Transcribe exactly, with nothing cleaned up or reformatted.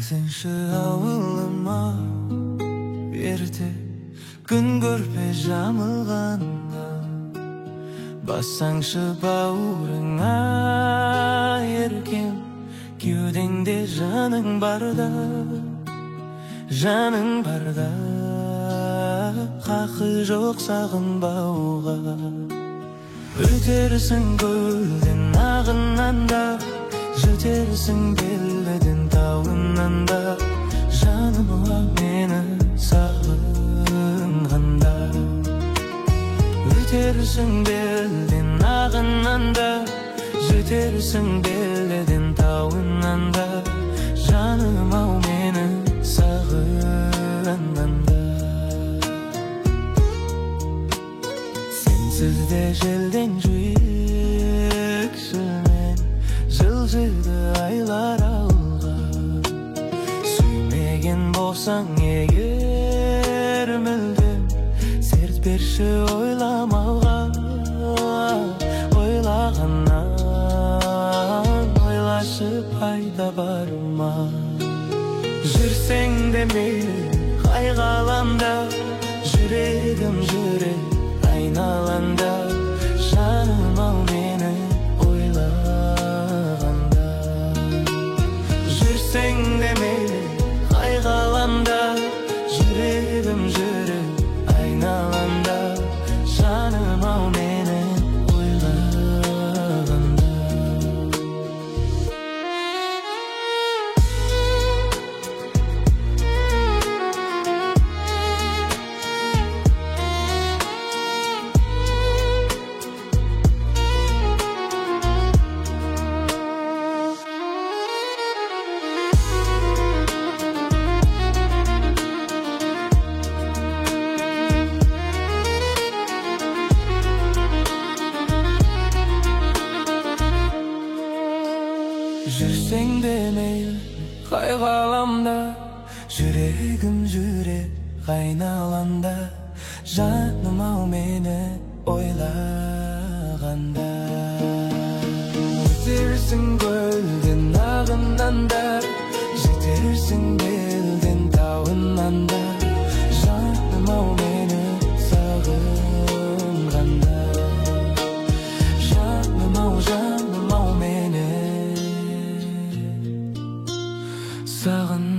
келсеңші ауылыма ерте күн көрпе жамылғанда, бассаңшы бауырыңа еркем, кеудеңде жаның барда, жаның барда, хақы жоқ сағынбауға. Өтерсің көлден ағыннан да, жетерсің белден тауынан да, жаным ау мені сағынғанда. Өтерсің белден ағыннан да, жетерсің белден тауынан да, жаным ау мені сағынғанда. Сізде желден жүйексімен жылжыды айлар алға. Сүймеген болсаң егер мүлдем, серт берші ойламауға. Ойлағаннан ойлашы пайда бар ма? Жүрсең де мейлі қай ғаламда, жүрегім жүрек айналанда, жаным ау мені ойлағанда. Жүрсең де мейлі қай ғаламда, жүрегім жүрек айналанда, жаным ау мені ойлағанда. Жүрсең де мейлі қай ғаламда, жүрегім жүрек айналанда, жаным ау мені ойлағанда. Өтерсің көлден ағыннан да, жетерсің белден тауынан да, жаным ау мені сағынғанда. Жаным ау, жаным ау мені сағын